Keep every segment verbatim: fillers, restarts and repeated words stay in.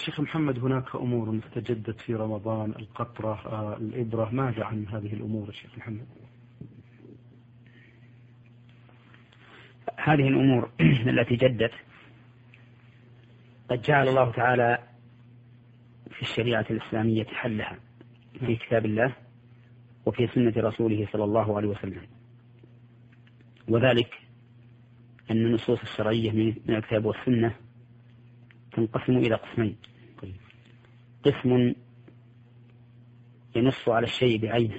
شيخ محمد، هناك أمور استجدت في رمضان، القطرة، آه الإبرة، ماذا عن هذه الأمور شيخ محمد؟ هذه الأمور التي جدت قد جعل الله تعالى في الشريعة الإسلامية حلها في كتاب الله وفي سنة رسوله صلى الله عليه وسلم، وذلك أن النصوص الشرعية من الكتاب والسنة تنقسم إلى قسمين: قسم ينص على الشيء بعينه،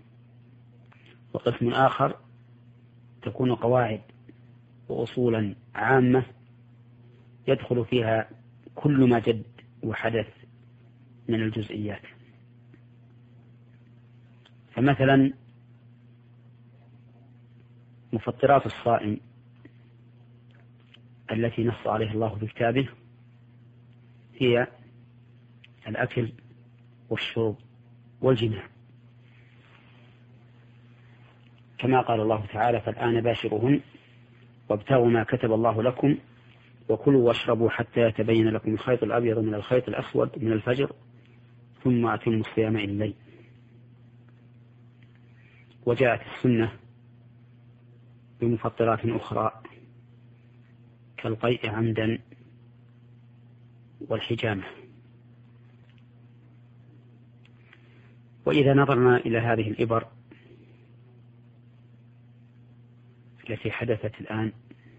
وقسم آخر تكون قواعد وأصولا عامة يدخل فيها كل ما جد وحدث من الجزئيات. فمثلا مفطرات الصائم التي نص عليها الله في كتابه هي الأكل والشرب والجماع، كما قال الله تعالى: فالآن باشرهن وابتغوا ما كتب الله لكم وكلوا واشربوا حتى يتبين لكم الخيط الأبيض من الخيط الأسود من الفجر ثم أتموا الصيام إلى الليل. وجاءت السنة بمفطرات أخرى كالقيء عمدا والحجامة. وإذا نظرنا إلى هذه الإبر التي حدثت الآن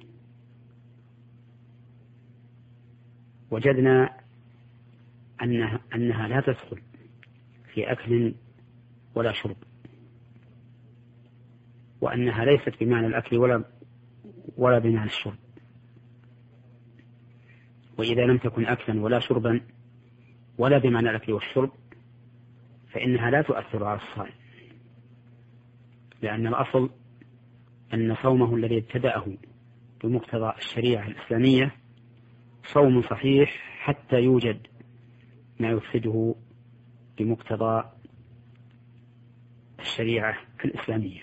وجدنا أنها, أنها لا تدخل في أكل ولا شرب، وأنها ليست بمعنى الأكل ولا, ولا بمعنى الشرب. وإذا لم تكن أكلا ولا شربا ولا بمعنى الأكل والشرب فإنها لا تؤثر على الصائم، لأن الأصل أن صومه الذي ابتدأه بمقتضى الشريعة الإسلامية صوم صحيح حتى يوجد ما يفسده بمقتضى الشريعة الإسلامية.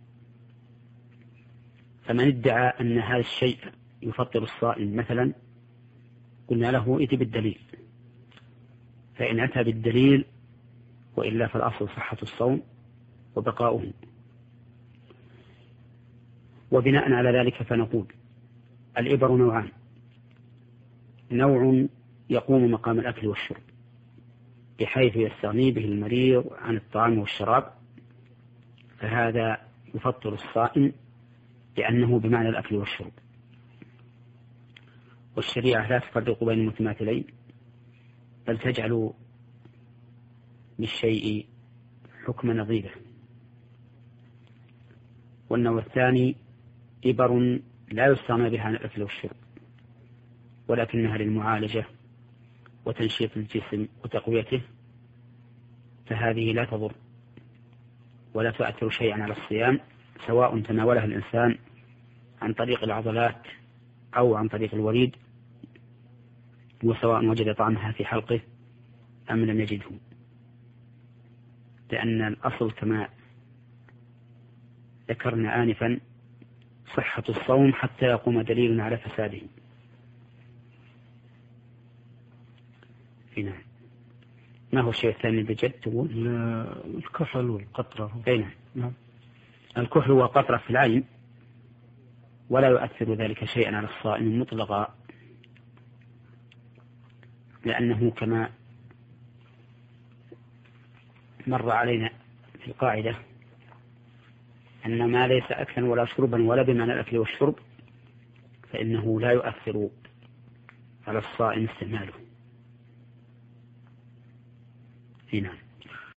فمن ادعى أن هذا الشيء يفطر الصائم مثلا قلنا له ائت بالدليل، فإن أتى بالدليل وإلا فالأصل صحة الصوم وبقاؤه. وبناء على ذلك فنقول الإبر نوعان: نوع يقوم مقام الأكل والشرب بحيث يستغني به المريض عن الطعام والشراب، فهذا يفطر الصائم لأنه بمعنى الأكل والشرب. والشريعة لا تفرق بين المتماثلين بل تجعل للشيء حكم نظيره. والنوع الثاني إبر لا يستغنى بها عن الأكل والشرب ولكنها للمعالجة وتنشيط الجسم وتقويته، فهذه لا تضر ولا تؤثر شيئا على الصيام سواء تناولها الإنسان عن طريق العضلات أو عن طريق الوريد، وسواء وجد طعمها في حلقه أم لم يجده، لأن الأصل كما ذكرنا آنفا صحة الصوم حتى يقوم دليل على فساده. هنا ما هو الشيء الثاني بجد تقول؟ الكحل والقطرة. أين؟ نعم. الكحل والقطرة في العين ولا يؤثر ذلك شيئا على الصائم مطلقا، لأنه كما مر علينا في القاعدة أن ما ليس أكلا ولا شربا ولا بمعنى الأكل والشرب فإنه لا يؤثر على الصائم استعماله. هنا